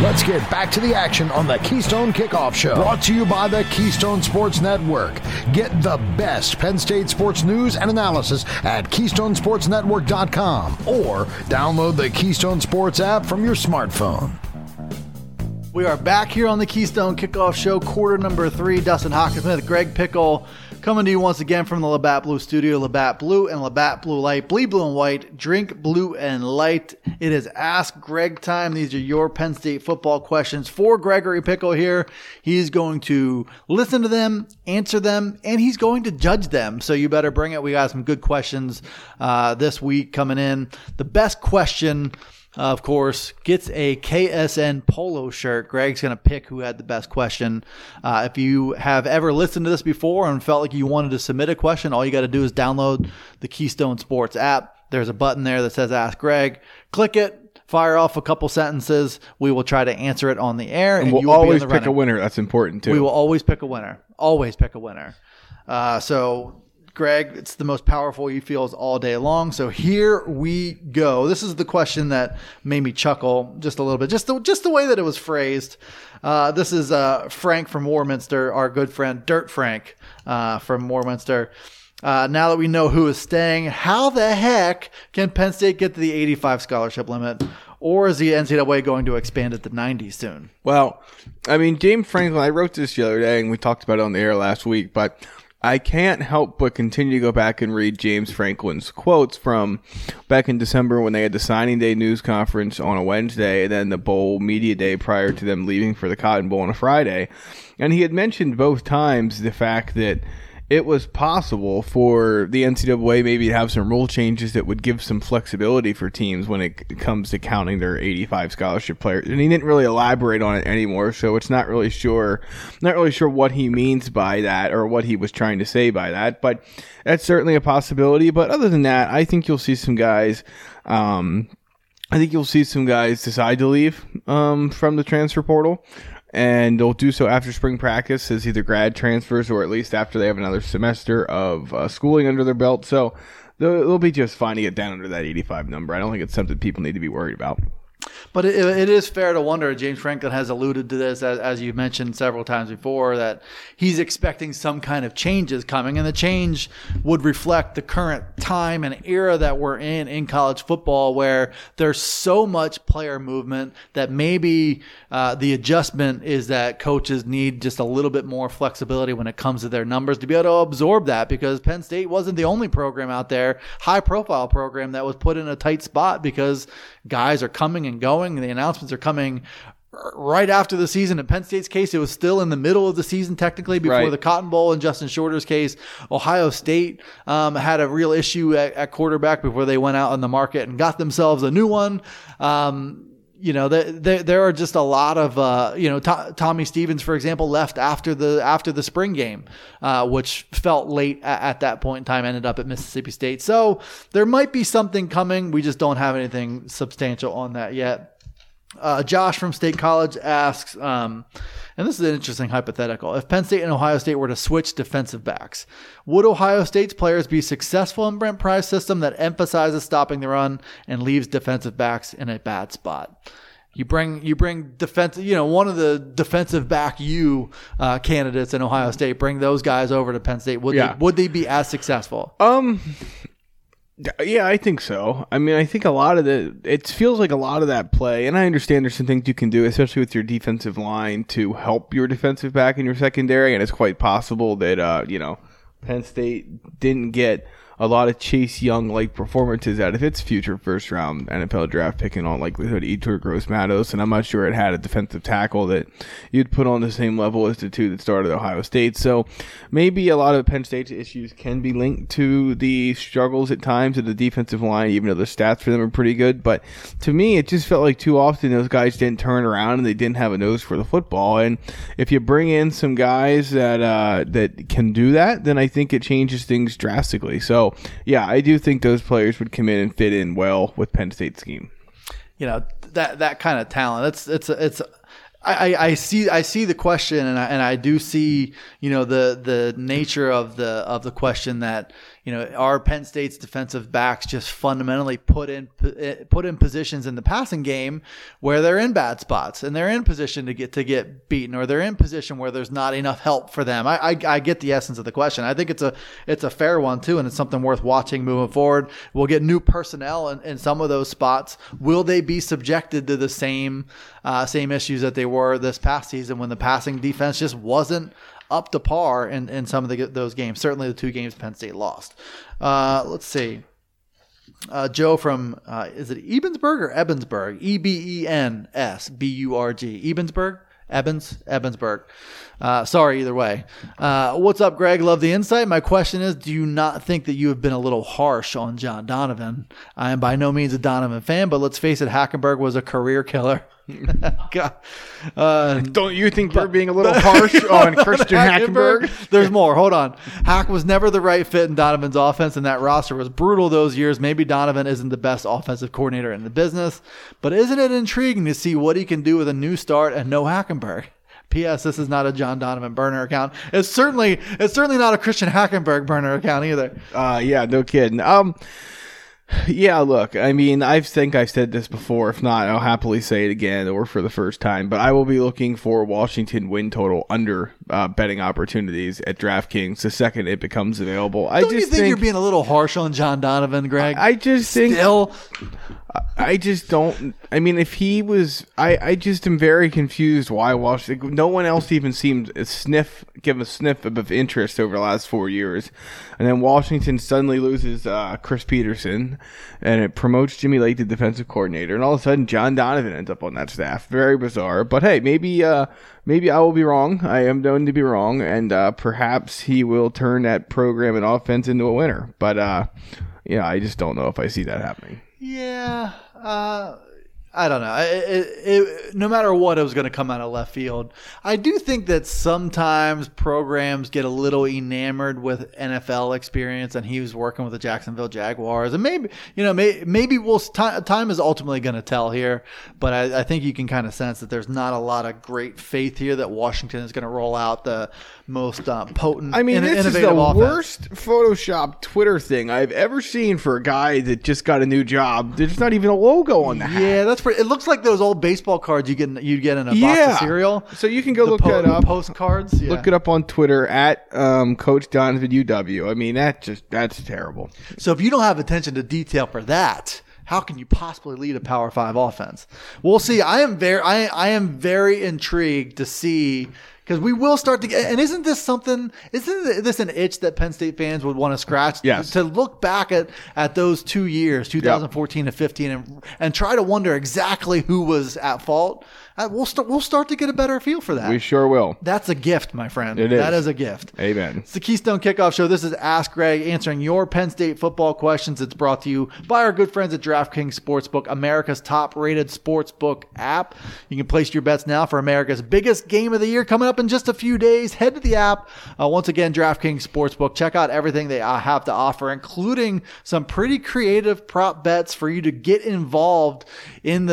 Let's get back to the action on the Keystone Kickoff Show. Brought to you by the Keystone Sports Network. Get the best Penn State sports news and analysis at KeystonesportsNetwork.com or download the Keystone Sports app from your smartphone. We are back here on the Keystone Kickoff Show, quarter number 3. Dustin Hockenson, Greg Pickle, coming to you once again from the Labatt Blue Studio. Labatt Blue and Labatt Blue Light. Bleed blue and white. Drink blue and light. It is Ask Greg time. These are your Penn State football questions for Gregory Pickle here. He's going to listen to them, answer them, and he's going to judge them. So you better bring it. We got some good questions this week coming in. The best question, of course, gets a KSN polo shirt. Greg's going to pick who had the best question. If you have ever listened to this before and felt like you wanted to submit a question, all you got to do is download the Keystone Sports app. There's a button there that says Ask Greg. Click it. Fire off a couple sentences. We will try to answer it on the air. And we'll always pick a winner. That's important, too. We will always pick a winner. Always pick a winner. So, Greg, it's the most powerful you feel all day long. So here we go. This is the question that made me chuckle just a little bit, just the way that it was phrased. This is Frank from Warminster, our good friend Dirt Frank from Warminster. Now that we know who is staying, how the heck can Penn State get to the 85 scholarship limit? Or is the NCAA going to expand it to 90 soon? Well, I mean, James Franklin, I wrote this the other day, and we talked about it on the air last week, but I can't help but continue to go back and read James Franklin's quotes from back in December when they had the signing day news conference on a Wednesday and then the bowl media day prior to them leaving for the Cotton Bowl on a Friday. And he had mentioned both times the fact that it was possible for the NCAA maybe to have some rule changes that would give some flexibility for teams when it comes to counting their 85 scholarship players. And he didn't really elaborate on it anymore, so it's not really sure what he means by that or what he was trying to say by that. But that's certainly a possibility. But other than that, I think you'll see some guys. I think you'll see some guys decide to leave from the transfer portal. And they'll do so after spring practice as either grad transfers or at least after they have another semester of schooling under their belt. So they'll be just fine to get down under that 85 number. I don't think it's something people need to be worried about. But it is fair to wonder, James Franklin has alluded to this, as you mentioned several times before, that he's expecting some kind of changes coming, and the change would reflect the current time and era that we're in college football, where there's so much player movement that maybe the adjustment is that coaches need just a little bit more flexibility when it comes to their numbers to be able to absorb that, because Penn State wasn't the only program out there, high-profile program, that was put in a tight spot because guys are coming and going. The announcements are coming right after the season. In Penn State's case, it was still in the middle of the season technically before the Cotton Bowl. In Justin Shorter's case, Ohio State had a real issue at quarterback before they went out on the market and got themselves a new one. There are just a lot of, Tommy Stevens, for example, left after the spring game, which felt late at that point in time, ended up at Mississippi State. So there might be something coming. We just don't have anything substantial on that yet. Josh from State College asks, and this is an interesting hypothetical. If Penn State and Ohio State were to switch defensive backs, would Ohio State's players be successful in Brent Pry's system that emphasizes stopping the run and leaves defensive backs in a bad spot? You bring defense, one of the defensive back candidates in Ohio State, bring those guys over to Penn State. Would they be as successful? Yeah, I think so. I mean, I think it feels like a lot of that play, and I understand there's some things you can do, especially with your defensive line, to help your defensive back in your secondary, and it's quite possible that, Penn State didn't get a lot of Chase Young-like performances out of its future first-round NFL draft pick in all likelihood, Yetur Gross-Matos, and I'm not sure it had a defensive tackle that you'd put on the same level as the two that started Ohio State. So maybe a lot of Penn State's issues can be linked to the struggles at times of the defensive line, even though the stats for them are pretty good. But to me, it just felt like too often those guys didn't turn around and they didn't have a nose for the football. And if you bring in some guys that can do that, then I think it changes things drastically. So yeah, I do think those players would come in and fit in well with Penn State's scheme. That kind of talent. I see the question, and I do see the nature of the question that Are Penn State's defensive backs just fundamentally put in positions in the passing game where they're in bad spots and they're in position to get beaten, or they're in position where there's not enough help for them? I get the essence of the question. I think it's a fair one too, and it's something worth watching moving forward. We'll get new personnel in some of those spots. Will they be subjected to the same issues that they were this past season when the passing defense just wasn't up to par in some of those games? Certainly the 2 games Penn State lost. Let's see. Joe from, is it Ebensburg or Ebensburg? Ebensburg. Ebensburg? Ebensburg. Sorry, either way. What's up, Greg? Love the insight. My question is, do you not think that you have been a little harsh on John Donovan? I am by no means a Donovan fan, but let's face it, Hackenberg was a career killer. God. Don't you think we're being a little harsh on Christian Hackenberg? There's more. Hold on. Hack was never the right fit in Donovan's offense, and that roster was brutal those years. Maybe Donovan isn't the best offensive coordinator in the business, but isn't it intriguing to see what he can do with a new start and no Hackenberg? P.S. This is not a John Donovan burner account. It's certainly not a Christian Hackenberg burner account either. Yeah, no kidding. Yeah, look, I mean, I think I've said this before. If not, I'll happily say it again or for the first time. But I will be looking for Washington win total under betting opportunities at DraftKings the second it becomes available. Don't you think you're being a little harsh on John Donovan, Greg? I just think... Still... I just don't. I mean, if he was, I just am very confused why Washington. No one else even seemed give a sniff of interest over the last 4 years, and then Washington suddenly loses Chris Peterson, and it promotes Jimmy Lake to defensive coordinator, and all of a sudden John Donovan ends up on that staff. Very bizarre. But hey, maybe I will be wrong. I am known to be wrong, and perhaps he will turn that program and offense into a winner. But I just don't know if I see that happening. Yeah, I don't know. No matter what, it was going to come out of left field. I do think that sometimes programs get a little enamored with NFL experience, and he was working with the Jacksonville Jaguars. And maybe time is ultimately going to tell here, but I think you can kind of sense that there's not a lot of great faith here that Washington is going to roll out the most potent, this is the offense. Worst Photoshop Twitter thing I've ever seen for a guy that just got a new job. There's not even a logo on the hat. Yeah, that's pretty. It looks like those old baseball cards you'd get in a box of cereal. So you can go look that up. Postcards. Yeah. Look it up on Twitter at Coach Donovan UW. I mean, that's terrible. So if you don't have attention to detail for that, how can you possibly lead a Power 5 offense? We'll see. I am very intrigued to see, because we will start to get, and isn't this an itch that Penn State fans would want to scratch? Yes. To look back at those 2 years, 2014 to 15, and try to wonder exactly who was at fault. We'll start to get a better feel for that. We sure will. That's a gift, my friend. It is. That is a gift. Amen. It's the Keystone Kickoff Show. This is Ask Greg, answering your Penn State football questions. It's brought to you by our good friends at DraftKings Sportsbook, America's top-rated sportsbook app. You can place your bets now for America's biggest game of the year coming up in just a few days. Head to the app. Once again, DraftKings Sportsbook. Check out everything they have to offer, including some pretty creative prop bets for you to get involved in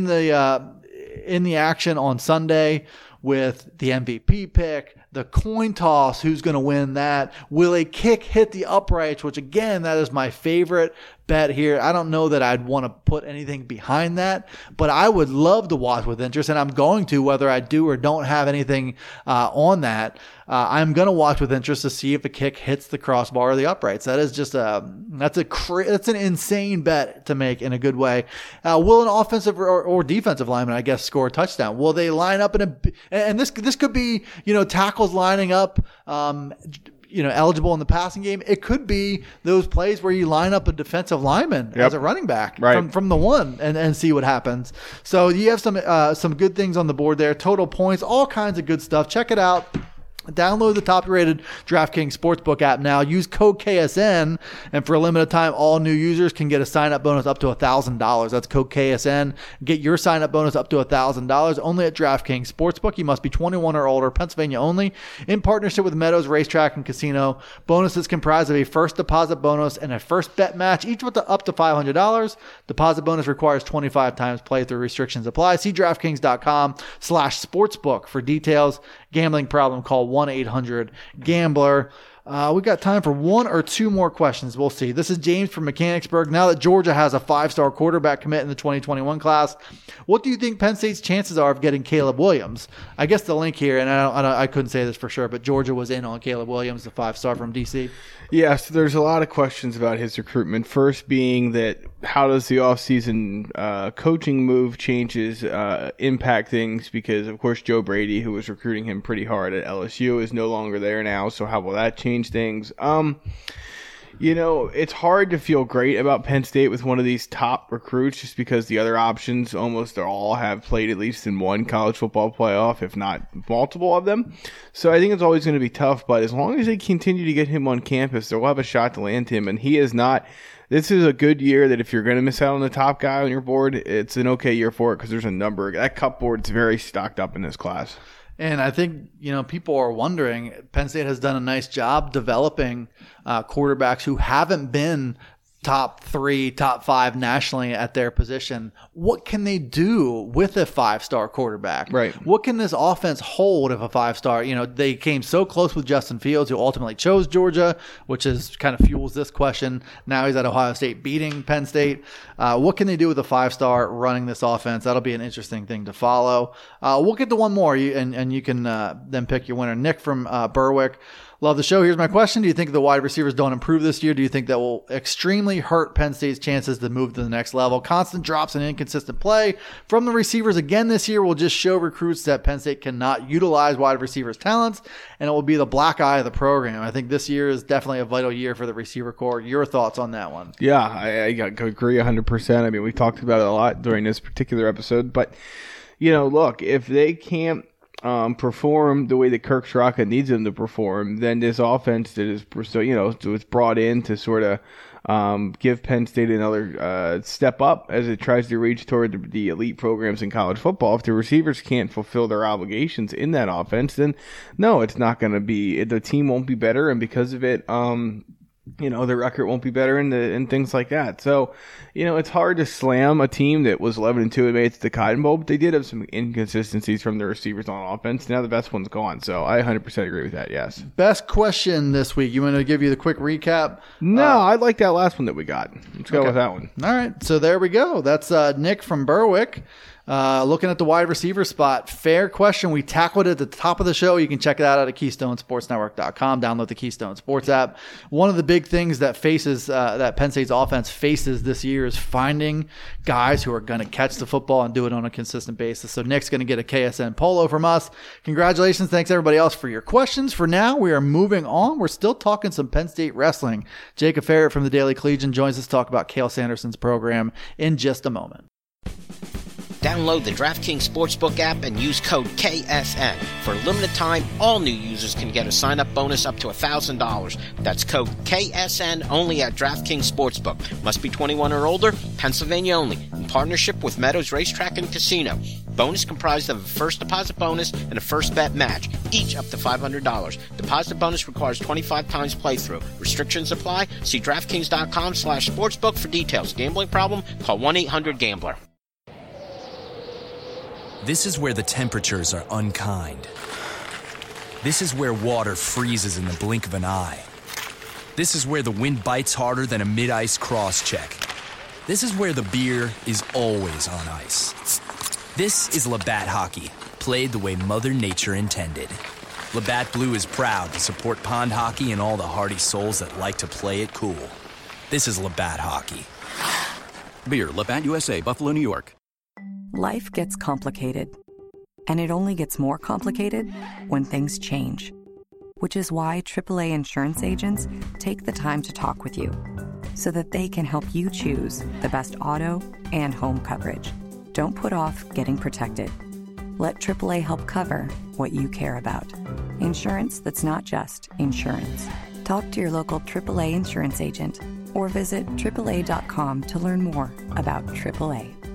the action on Sunday with the MVP pick, the coin toss, who's going to win that? Will a kick hit the uprights? Which, again, that is my favorite bet here. I don't know that I'd want to put anything behind that, but I would love to watch with interest, and I'm going to, whether I do or don't have anything on that. I'm going to watch with interest to see if a kick hits the crossbar or the uprights. That is just that's an insane bet to make in a good way. Will an offensive or defensive lineman, I guess, score a touchdown? Will they line up and this could be, tackles lining up, eligible in the passing game. It could be those plays where you line up a defensive lineman as a running back from the one and see what happens. So you have some good things on the board there. Total points, all kinds of good stuff. Check it out. Download the top-rated DraftKings Sportsbook app now. Use code KSN, and for a limited time, all new users can get a sign-up bonus up to $1,000. That's code KSN. Get your sign-up bonus up to $1,000 only at DraftKings Sportsbook. You must be 21 or older, Pennsylvania only, in partnership with Meadows Racetrack and Casino. Bonuses comprise of a first deposit bonus and a first bet match, each with up to $500. Deposit bonus requires 25 times playthrough. Restrictions apply. See DraftKings.com/sportsbook for details. Gambling problem, call 1-800-GAMBLER. We got time for one or two more questions. We'll see. This is James from Mechanicsburg. Now that Georgia has a 5-star quarterback commit in the 2021 class, what do you think Penn State's chances are of getting Caleb Williams? I guess the link here, and I couldn't say this for sure, but Georgia was in on Caleb Williams, the 5-star from DC. Yeah, so there's a lot of questions about his recruitment. First being that how does the offseason coaching move changes impact things? Because, of course, Joe Brady, who was recruiting him pretty hard at LSU, is no longer there now. So how will that change things? It's hard to feel great about Penn State with one of these top recruits just because the other options almost all have played at least in one college football playoff, if not multiple of them. So I think it's always going to be tough, but as long as they continue to get him on campus, they'll have a shot to land him, and he is not. This is a good year that if you're going to miss out on the top guy on your board, it's an okay year for it because there's a number. That cup board's very stocked up in this class. And I think, people are wondering, Penn State has done a nice job developing quarterbacks who haven't been top 3, top 5 nationally at their position. What can they do with a 5-star quarterback? Right. What can this offense hold if a 5-star? They came so close with Justin Fields, who ultimately chose Georgia, which is kind of fuels this question. Now he's at Ohio State beating Penn State. What can they do with a 5-star running this offense? That'll be an interesting thing to follow. We'll get to one more, and you can then pick your winner. Nick from Berwick. Love the show. Here's my question. Do you think the wide receivers don't improve this year? Do you think that will extremely hurt Penn State's chances to move to the next level? Constant drops and inconsistent play from the receivers again this year will just show recruits that Penn State cannot utilize wide receivers' talents, and it will be the black eye of the program. I think this year is definitely a vital year for the receiver corps. Your thoughts on that one? Yeah, I agree 100%. I mean, we talked about it a lot during this particular episode, but, look, if they can't perform the way that Kirk Straka needs them to perform, then this offense that is was brought in to sort of give Penn State another step up as it tries to reach toward the elite programs in college football. If the receivers can't fulfill their obligations in that offense, then no, it's not going to be. The team won't be better, and because of it, the record won't be better and things like that. So, it's hard to slam a team that was 11-2 and made it to the Cotton Bowl, but they did have some inconsistencies from the receivers on offense. Now the best one's gone. So I 100% agree with that. Yes. Best question this week. You want to give you the quick recap? No, I like that last one that we got. Let's go with that one. All right. So there we go. That's Nick from Berwick. Looking at the wide receiver spot, fair question. We tackled it at the top of the show. You can check it out at KeystoneSportsNetwork.com. Download the Keystone Sports app. One of the big things that that Penn State's offense faces this year is finding guys who are going to catch the football and do it on a consistent basis. So Nick's going to get a KSN polo from us. Congratulations. Thanks everybody else for your questions. For now, we are moving on. We're still talking some Penn State wrestling. Jacob Ferret from the Daily Collegian joins us to talk about Cale Sanderson's program in just a moment. Download the DraftKings Sportsbook app and use code KSN. For a limited time, all new users can get a sign-up bonus up to $1,000. That's code KSN only at DraftKings Sportsbook. Must be 21 or older, Pennsylvania only. In partnership with Meadows Racetrack and Casino. Bonus comprised of a first deposit bonus and a first bet match, each up to $500. Deposit bonus requires 25 times playthrough. Restrictions apply. See DraftKings.com/sportsbook for details. Gambling problem? Call 1-800-GAMBLER. This is where the temperatures are unkind. This is where water freezes in the blink of an eye. This is where the wind bites harder than a mid-ice cross-check. This is where the beer is always on ice. This is Labatt Hockey, played the way Mother Nature intended. Labatt Blue is proud to support pond hockey and all the hardy souls that like to play it cool. This is Labatt Hockey. Beer, Labatt USA, Buffalo, New York. Life gets complicated, and it only gets more complicated when things change, which is why AAA insurance agents take the time to talk with you so that they can help you choose the best auto and home coverage. Don't put off getting protected. Let AAA help cover what you care about. Insurance that's not just insurance. Talk to your local AAA insurance agent or visit AAA.com to learn more about AAA.